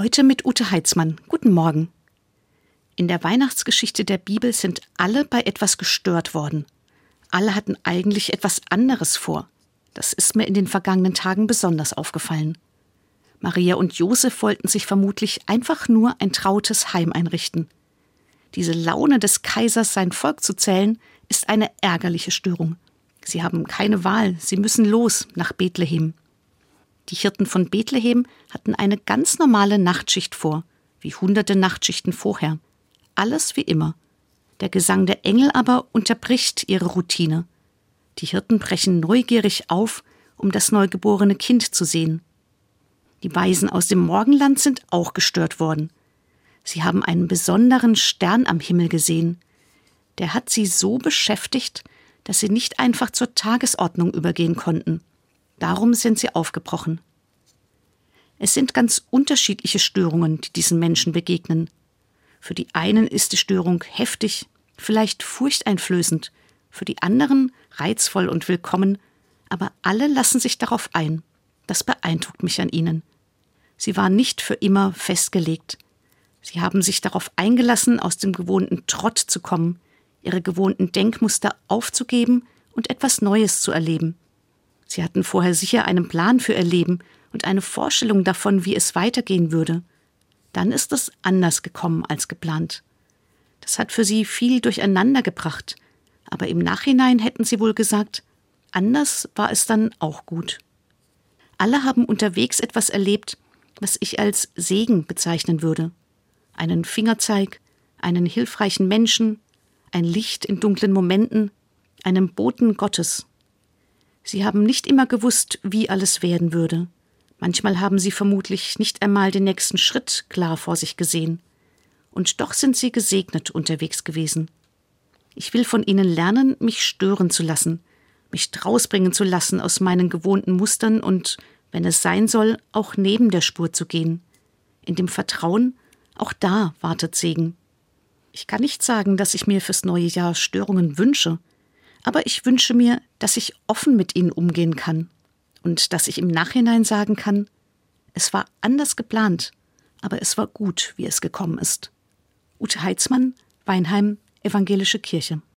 Heute mit Ute Heitzmann. Guten Morgen. In der Weihnachtsgeschichte der Bibel sind alle bei etwas gestört worden. Alle hatten eigentlich etwas anderes vor. Das ist mir in den vergangenen Tagen besonders aufgefallen. Maria und Josef wollten sich vermutlich einfach nur ein trautes Heim einrichten. Diese Laune des Kaisers, sein Volk zu zählen, ist eine ärgerliche Störung. Sie haben keine Wahl, sie müssen los nach Bethlehem. Die Hirten von Bethlehem hatten eine ganz normale Nachtschicht vor, wie hunderte Nachtschichten vorher. Alles wie immer. Der Gesang der Engel aber unterbricht ihre Routine. Die Hirten brechen neugierig auf, um das neugeborene Kind zu sehen. Die Weisen aus dem Morgenland sind auch gestört worden. Sie haben einen besonderen Stern am Himmel gesehen. Der hat sie so beschäftigt, dass sie nicht einfach zur Tagesordnung übergehen konnten. Darum sind sie aufgebrochen. Es sind ganz unterschiedliche Störungen, die diesen Menschen begegnen. Für die einen ist die Störung heftig, vielleicht furchteinflößend, für die anderen reizvoll und willkommen, aber alle lassen sich darauf ein. Das beeindruckt mich an ihnen. Sie waren nicht für immer festgelegt. Sie haben sich darauf eingelassen, aus dem gewohnten Trott zu kommen, ihre gewohnten Denkmuster aufzugeben und etwas Neues zu erleben. Sie hatten vorher sicher einen Plan für ihr Leben und eine Vorstellung davon, wie es weitergehen würde. Dann ist es anders gekommen als geplant. Das hat für sie viel durcheinander gebracht, aber im Nachhinein hätten sie wohl gesagt, anders war es dann auch gut. Alle haben unterwegs etwas erlebt, was ich als Segen bezeichnen würde. Einen Fingerzeig, einen hilfreichen Menschen, ein Licht in dunklen Momenten, einen Boten Gottes. Sie haben nicht immer gewusst, wie alles werden würde. Manchmal haben sie vermutlich nicht einmal den nächsten Schritt klar vor sich gesehen. Und doch sind sie gesegnet unterwegs gewesen. Ich will von ihnen lernen, mich stören zu lassen, mich rausbringen zu lassen aus meinen gewohnten Mustern und, wenn es sein soll, auch neben der Spur zu gehen. In dem Vertrauen, auch da wartet Segen. Ich kann nicht sagen, dass ich mir fürs neue Jahr Störungen wünsche, aber ich wünsche mir, dass ich offen mit ihnen umgehen kann und dass ich im Nachhinein sagen kann, es war anders geplant, aber es war gut, wie es gekommen ist. Ute Heitzmann, Weinheim, Evangelische Kirche.